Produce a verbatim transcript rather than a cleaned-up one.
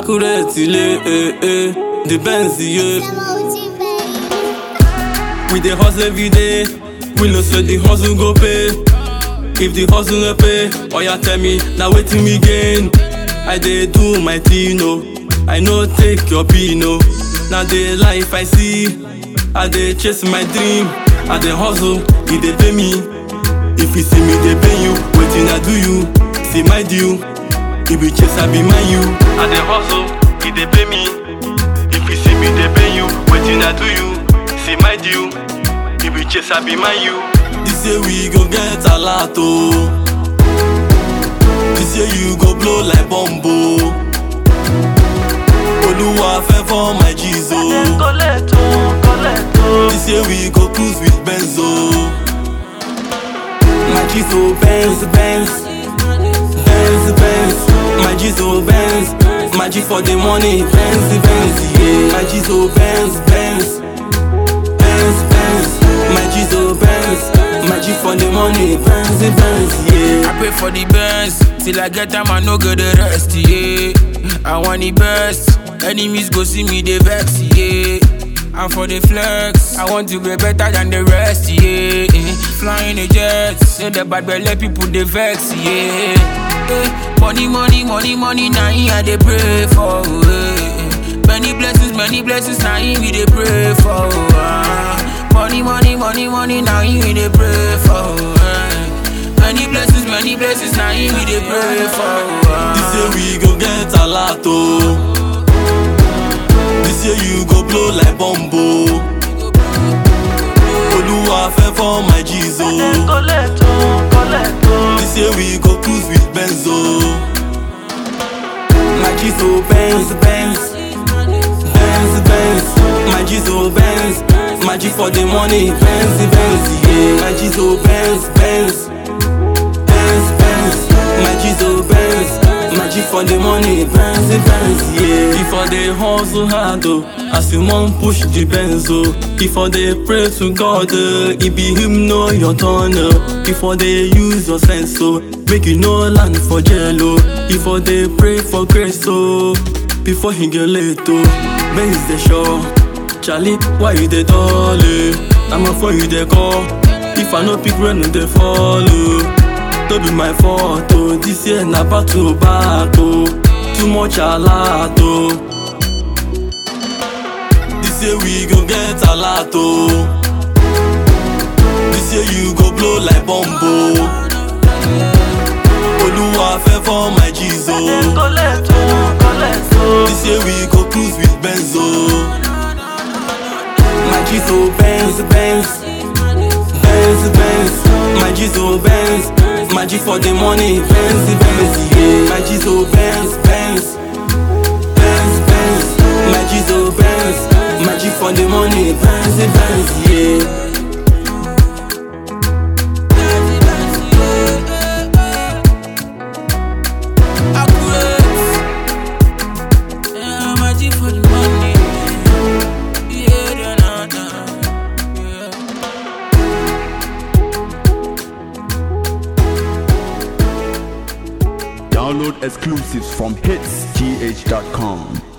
Accurate, eh, eh, the Benz, yeah. We dey hustle every day, we know say the hustle go pay. If the hustle no pay, oh yeah, tell me, now wetin we gain? I dey do my thing, no, I no take your pin, no. Now the life I see, I dey chase my dream. I dey hustle, e dey pay me. If you see me, dey pay you. Wetin I do you? See my due. If you chase, I be my you. I dey hustle, e dey pay me. If you see me, dey pay you. Wetin I do you? See my due. If you chase, I be my you. This year we go get a lot, oh. This year you go blow like bombo. Oluwa fẹ́ for my Jesus. This year we go cruise with Benzo. My Jesus Benz, Benz, Benz, Benz. My Jesus Benz, my G for the money, Benz, Benz, yeah. My Jesus Benz, Benz, Benz, Benz. My Jesus Benz, my G for the money, Benz, Benz, yeah. I pay for the Benz till I get time, I no go the rest, yeah. I want the best, enemies go see me, they vex, yeah. And for the flex, I want to be better than the rest, yeah. Flying the jets, say the bad belly people, they vex, yeah. Money, money, money, money, now I they pray for, yeah. Many blessings, many blessings, now we they pray for, yeah. Money, money, money, money, now we they pray for, yeah. Many blessings, many blessings, now we they pray for, yeah. This year we go get a lot, oh. This year you go blow like bombo. Oluwa fẹ́ for my Jesus. This year we go cruise with Benzo. My Jesus Benz, Benz, Benz, Benz. My Jesus Benz, my G for the money, Benz, Benz, yeah. My Jesus Benz, Benz, Benz, Benz. My Jesus Benz, my G for the money, Benz, Benz, yeah. Before they hustle hard, oh, as you want push the Benzo. Before they pray to God, uh, it be him know your turn. Uh. Before they use your sense, so make you no land for jello. Before they pray for grace, so before he get late, oh, Benz the show. Charlie, why you the dolly? I'm a for you the call. If I no pick run, they follow. Don't be my fault, oh. This year na back to back, oh. Too much a lot, oh. This year we go get a lot, oh. This year you go blow like bombo. Oluwa fẹ́ for my Jesus. This year we go cruise with Benzo. My Jesus Benz, Benz, Benz, Benz. My Jesus Benz, my G for the money, Benz, Benz, yeah. My Jesus Benz, Benz, Benz, Benz. My Jesus Benz, my G for the money, Benz, Benz, yeah. Download exclusives from hits T H dot com.